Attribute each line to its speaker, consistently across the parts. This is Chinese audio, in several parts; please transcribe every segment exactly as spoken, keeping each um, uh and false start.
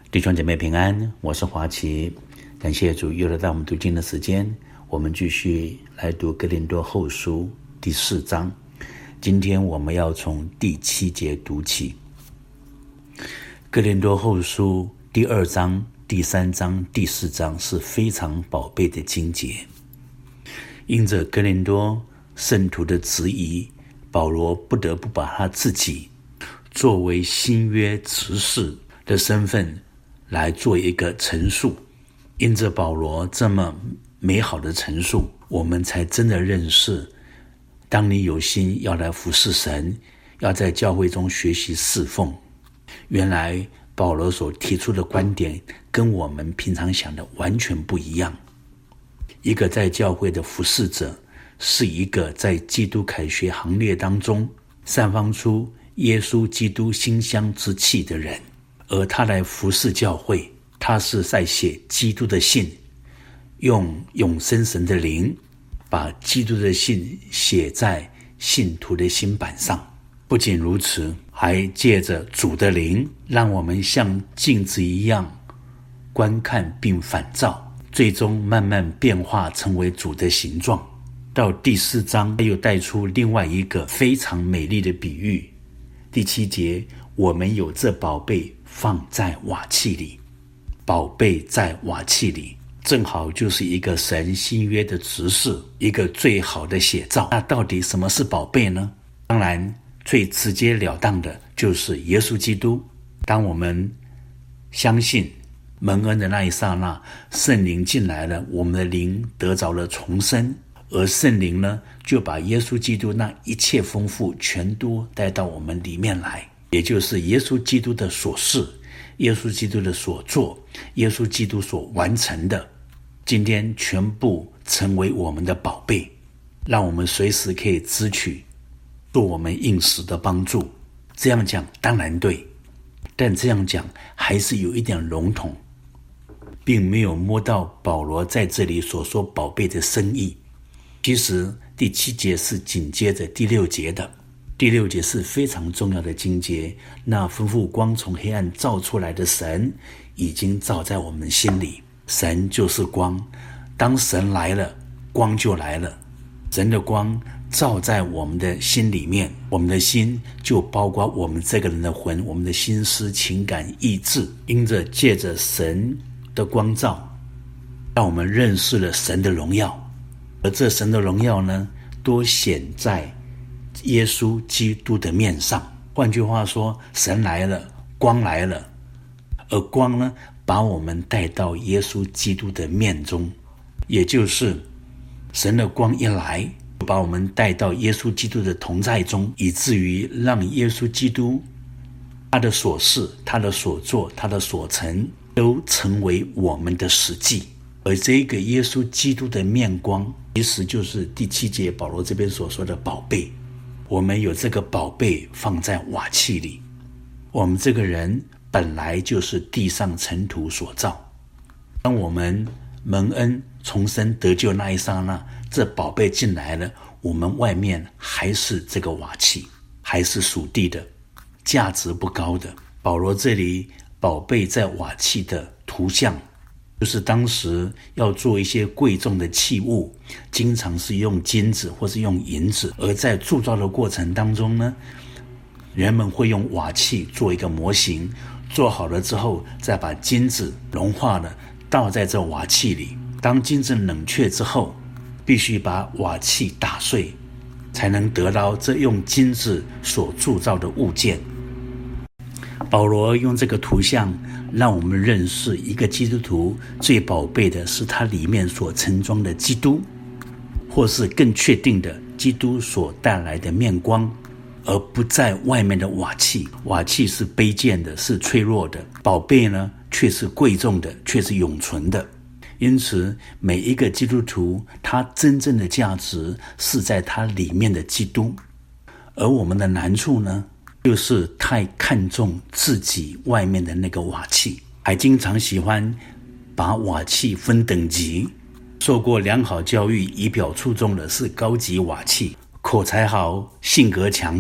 Speaker 1: 弟兄姐妹平安，我是华奇，感谢主又来到我们读经的时间，我们继续来读哥林多后书第四章。今天我们要从第七节读起。哥林多后书第二章、第三章、第四章是非常宝贝的经节。因着哥林多圣徒的质疑，保罗不得不把他自己作为新约执事的身份来做一个陈述。因着保罗这么美好的陈述，我们才真的认识，当你有心要来服侍神，要在教会中学习侍奉，原来保罗所提出的观点跟我们平常想的完全不一样。一个在教会的服侍者，是一个在基督凯旋行列当中散发出耶稣基督馨香之气的人，而他来服侍教会，他是在写基督的信，用永生神的灵把基督的信写在信徒的心版上。不仅如此，还借着主的灵，让我们像镜子一样观看并反照，最终慢慢变化成为主的形状。到第四章又带出另外一个非常美丽的比喻。第七节，我们有这宝贝放在瓦器里。宝贝在瓦器里，正好就是一个神新约的执事，一个最好的写照。那到底什么是宝贝呢？当然最直截了当的就是耶稣基督。当我们相信蒙恩的那一刹那，圣灵进来了，我们的灵得着了重生，而圣灵呢，就把耶稣基督那一切丰富全都带到我们里面来，也就是耶稣基督的所事，耶稣基督的所做，耶稣基督所完成的，今天全部成为我们的宝贝，让我们随时可以支取，做我们应时的帮助。这样讲当然对，但这样讲还是有一点笼统，并没有摸到保罗在这里所说宝贝的深意。其实第七节是紧接着第六节的，第六节是非常重要的经节。那吩咐光从黑暗照出来的神，已经照在我们心里。神就是光，当神来了，光就来了。神的光照在我们的心里面，我们的心就包括我们这个人的魂，我们的心思、情感、意志，因着借着神的光照，让我们认识了神的荣耀。而这神的荣耀呢，都显在耶稣基督的面上。换句话说，神来了，光来了，而光呢，把我们带到耶稣基督的面中，也就是神的光一来，把我们带到耶稣基督的同在中，以至于让耶稣基督他的所事、他的所做、他的所成，都成为我们的实际。而这个耶稣基督的面光，其实就是第七节保罗这边所说的宝贝。我们有这个宝贝放在瓦器里，我们这个人本来就是地上尘土所造。当我们蒙恩重生得救那一刹那，这宝贝进来了，我们外面还是这个瓦器，还是属地的，价值不高的。保罗这里宝贝在瓦器的图像，就是当时要做一些贵重的器物，经常是用金子或是用银子，而在铸造的过程当中呢，人们会用瓦器做一个模型，做好了之后再把金子融化了倒在这瓦器里。当金子冷却之后，必须把瓦器打碎，才能得到这用金子所铸造的物件。保罗用这个图像让我们认识，一个基督徒最宝贝的是他里面所盛装的基督，或是更确定的基督所带来的面光，而不在外面的瓦器。瓦器是卑贱的，是脆弱的，宝贝呢却是贵重的，却是永存的。因此每一个基督徒，他真正的价值是在他里面的基督。而我们的难处呢，就是太看重自己外面的那个瓦器，还经常喜欢把瓦器分等级。受过良好教育、仪表出众的是高级瓦器，口才好、性格强的，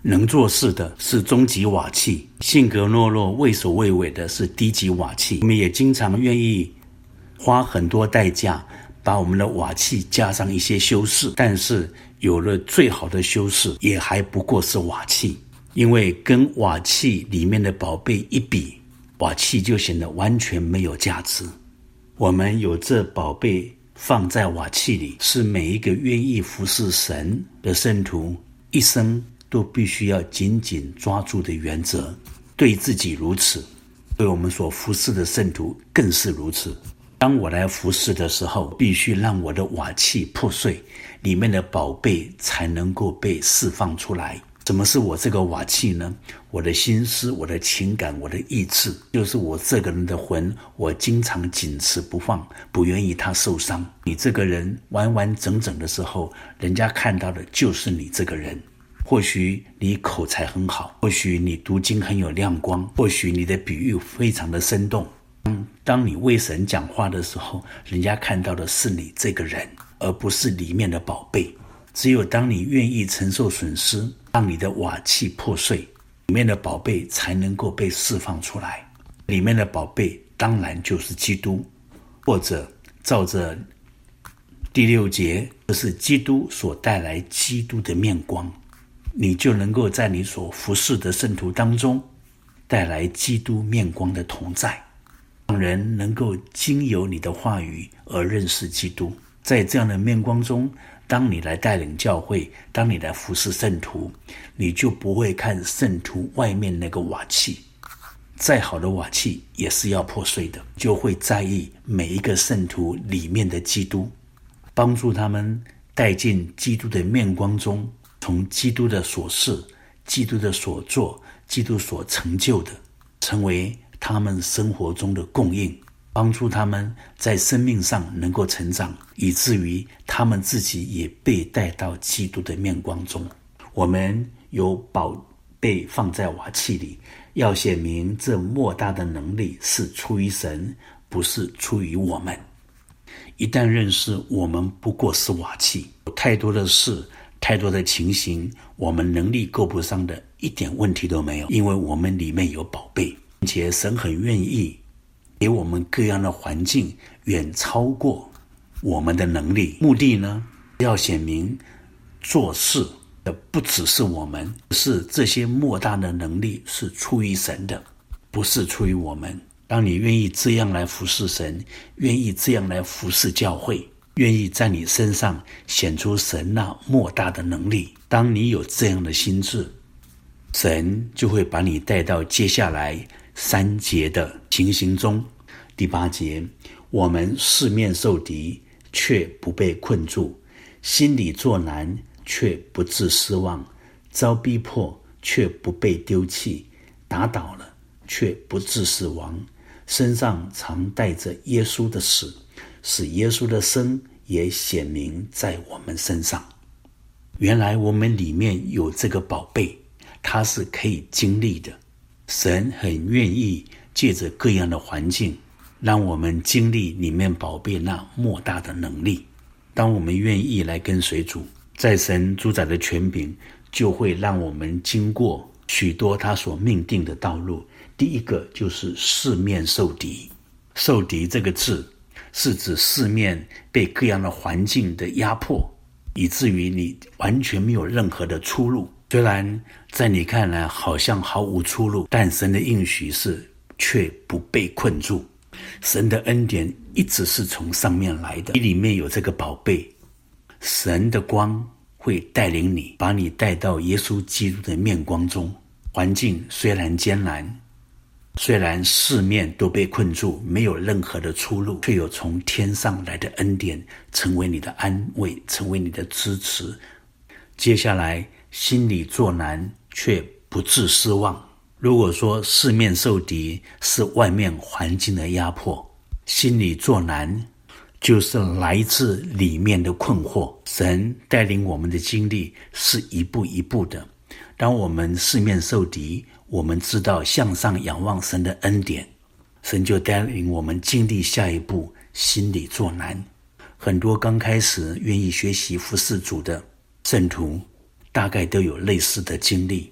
Speaker 1: 能做事的是中级瓦器，性格懦弱、畏首畏尾的是低级瓦器。我们也经常愿意花很多代价把我们的瓦器加上一些修饰，但是有了最好的修饰也还不过是瓦器，因为跟瓦器里面的宝贝一比，瓦器就显得完全没有价值。我们有这宝贝放在瓦器里，是每一个愿意服侍神的圣徒一生都必须要紧紧抓住的原则，对自己如此，对我们所服侍的圣徒更是如此。当我来服侍的时候，必须让我的瓦器破碎，里面的宝贝才能够被释放出来。什么是我这个瓦器呢？我的心思、我的情感、我的意志，就是我这个人的魂，我经常紧持不放，不愿意他受伤。你这个人完完整整的时候，人家看到的就是你这个人。或许你口才很好，或许你读经很有亮光，或许你的比喻非常的生动。当你为神讲话的时候，人家看到的是你这个人，而不是里面的宝贝。只有当你愿意承受损失，让你的瓦器破碎，里面的宝贝才能够被释放出来。里面的宝贝当然就是基督，或者照着第六节，就是基督所带来基督的面光，你就能够在你所服侍的圣徒当中带来基督面光的同在，让人能够经由你的话语而认识基督。在这样的面光中，当你来带领教会，当你来服侍圣徒，你就不会看圣徒外面那个瓦器，再好的瓦器也是要破碎的，就会在意每一个圣徒里面的基督，帮助他们带进基督的面光中，从基督的所事、基督的所做、基督所成就的，成为他们生活中的供应，帮助他们在生命上能够成长，以至于他们自己也被带到基督的面光中。我们有宝贝放在瓦器里，要显明这莫大的能力是出于神，不是出于我们。一旦认识我们不过是瓦器，有太多的事、太多的情形，我们能力够不上的，一点问题都没有，因为我们里面有宝贝，并且神很愿意给我们各样的环境，远超过我们的能力。目的呢，要显明做事的不只是我们，是这些莫大的能力是出于神的，不是出于我们。当你愿意这样来服侍神，愿意这样来服侍教会，愿意在你身上显出神那莫大的能力，当你有这样的心志，神就会把你带到接下来三节的情形中。第八节，我们四面受敌，却不被困住，心里作难，却不致失望，遭逼迫，却不被丢弃，打倒了，却不致死亡，身上常带着耶稣的死，使耶稣的生也显明在我们身上。原来我们里面有这个宝贝，它是可以经历的。神很愿意借着各样的环境，让我们经历里面宝贝那莫大的能力。当我们愿意来跟随主，在神主宰的权柄，就会让我们经过许多他所命定的道路。第一个就是四面受敌。受敌这个字是指四面被各样的环境的压迫，以至于你完全没有任何的出路。虽然在你看来好像毫无出路，但神的应许是却不被困住。神的恩典一直是从上面来的，你里面有这个宝贝，神的光会带领你，把你带到耶稣基督的面光中。环境虽然艰难，虽然四面都被困住，没有任何的出路，却有从天上来的恩典，成为你的安慰，成为你的支持。接下来心里作难，却不致失望。如果说四面受敌是外面环境的压迫，心里作难就是来自里面的困惑。神带领我们的经历是一步一步的。当我们四面受敌，我们知道向上仰望神的恩典，神就带领我们经历下一步，心里作难。很多刚开始愿意学习服侍主的圣徒，大概都有类似的经历。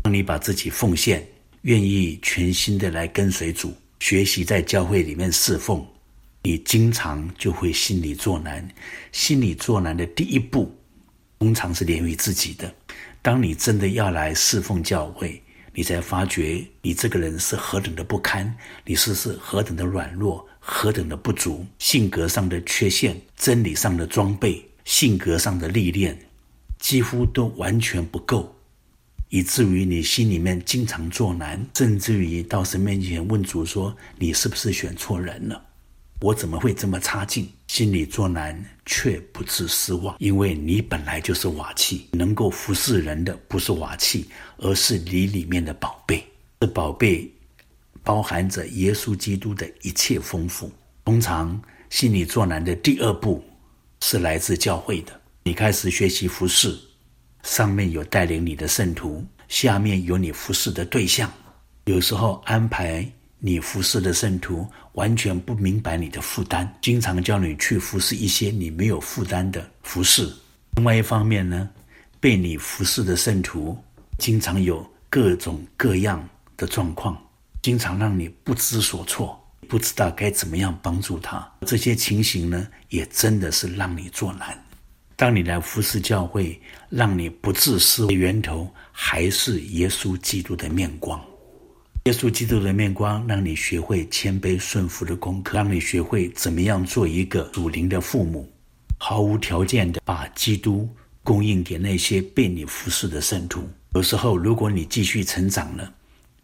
Speaker 1: 当你把自己奉献，愿意全心的来跟随主，学习在教会里面侍奉，你经常就会心里作难。心里作难的第一步通常是连于自己的。当你真的要来侍奉教会，你才发觉你这个人是何等的不堪，你是是何等的软弱，何等的不足，性格上的缺陷，真理上的装备，性格上的历练几乎都完全不够，以至于你心里面经常作难，甚至于到神面前问主说，你是不是选错人了？我怎么会这么差劲？心里作难，却不致失望，因为你本来就是瓦器，能够服侍人的不是瓦器，而是你里面的宝贝。这宝贝包含着耶稣基督的一切丰富。通常心里作难的第二步是来自教会的，你开始学习服侍，上面有带领你的圣徒，下面有你服侍的对象。有时候安排你服侍的圣徒完全不明白你的负担，经常叫你去服侍一些你没有负担的服侍。另外一方面呢，被你服侍的圣徒经常有各种各样的状况，经常让你不知所措，不知道该怎么样帮助他。这些情形呢，也真的是让你作难。当你来服侍教会，让你不致失的源头还是耶稣基督的面光。耶稣基督的面光让你学会谦卑顺服的功课，让你学会怎么样做一个属灵的父母，毫无条件的把基督供应给那些被你服侍的圣徒。有时候如果你继续成长了，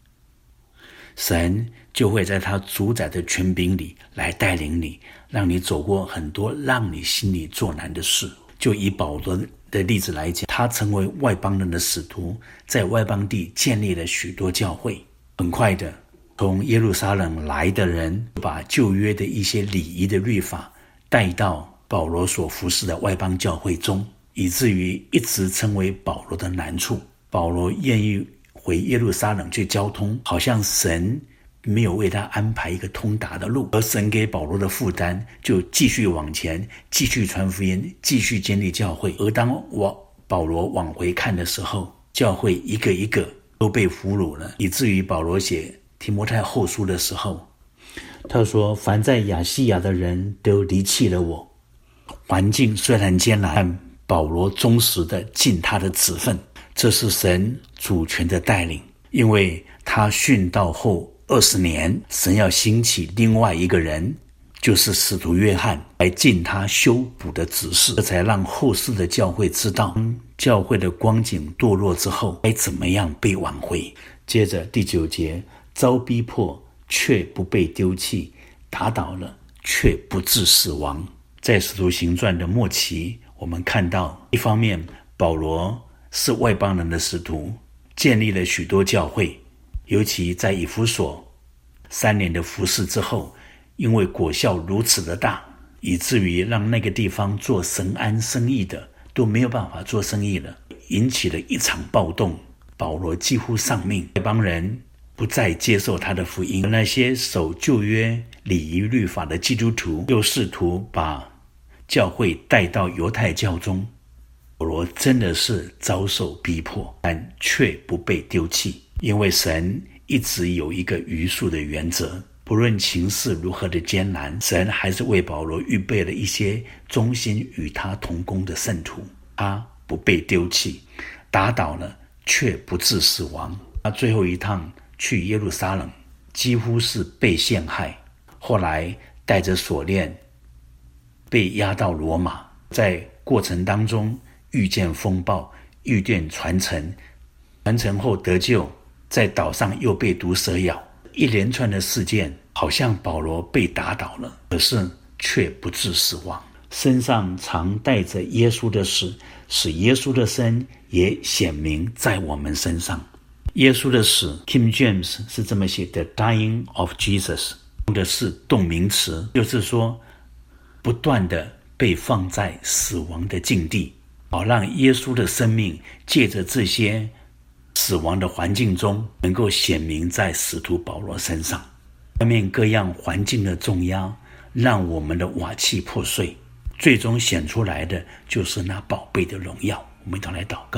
Speaker 1: 神就会在他主宰的权柄里来带领你，让你走过很多让你心里作难的事。就以保罗的例子来讲，他成为外邦人的使徒，在外邦地建立了许多教会。很快的，从耶路撒冷来的人把旧约的一些礼仪的律法带到保罗所服侍的外邦教会中，以至于一直成为保罗的难处。保罗愿意回耶路撒冷去交通，好像神没有为他安排一个通达的路，而神给保罗的负担就继续往前，继续传福音，继续建立教会。而当我保罗往回看的时候，教会一个一个都被俘虏了，以至于保罗写提摩太后书的时候，他说，凡在亚细亚的人都离弃了我。环境虽然艰难，但保罗忠实的尽他的职分，这是神主权的带领。因为他殉道后二十年，神要兴起另外一个人，就是使徒约翰，来尽他修补的指示，这才让后世的教会知道教会的光景堕落之后该怎么样被挽回。接着第九节，遭逼迫却不被丢弃，打倒了却不致死亡。在使徒行传的末期，我们看到一方面保罗是外邦人的使徒，建立了许多教会，尤其在以弗所三年的服事之后，因为果效如此的大，以至于让那个地方做神安生意的都没有办法做生意了，引起了一场暴动。保罗几乎丧命，外邦人不再接受他的福音，那些守旧约礼仪律法的基督徒又试图把教会带到犹太教中。保罗真的是遭受逼迫，但却不被丢弃，因为神一直有一个余数的原则，不论情势如何的艰难，神还是为保罗预备了一些忠心与他同工的圣徒，他不被丢弃，打倒了却不致死亡。他最后一趟去耶路撒冷几乎是被陷害，后来带着锁链被押到罗马，在过程当中遇见风暴，遇见传承，传承后得救，在岛上又被毒蛇咬，一连串的事件，好像保罗被打倒了，可是却不致死亡。身上常带着耶稣的死，使耶稣的生也显明在我们身上。耶稣的死 King James 是这么写的 dying of Jesus， 用的是动名词，就是说不断的被放在死亡的境地，好让耶稣的生命借着这些死亡的环境中能够显明在使徒保罗身上。外面各样环境的重压让我们的瓦器破碎，最终显出来的就是那宝贝的荣耀。我们一同来祷告。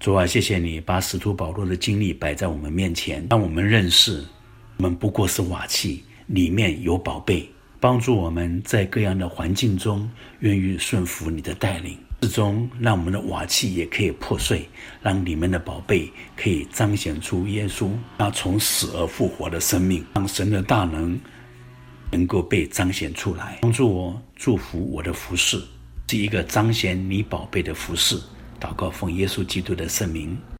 Speaker 1: 主啊，谢谢你把使徒保罗的经历摆在我们面前，让我们认识我们不过是瓦器，里面有宝贝，帮助我们在各样的环境中愿意顺服你的带领，最终让我们的瓦器也可以破碎，让里面的宝贝可以彰显出耶稣那从死而复活的生命，让神的大能能够被彰显出来。帮助我祝福我的服事是一个彰显你宝贝的服事，祷告奉耶稣基督的圣名，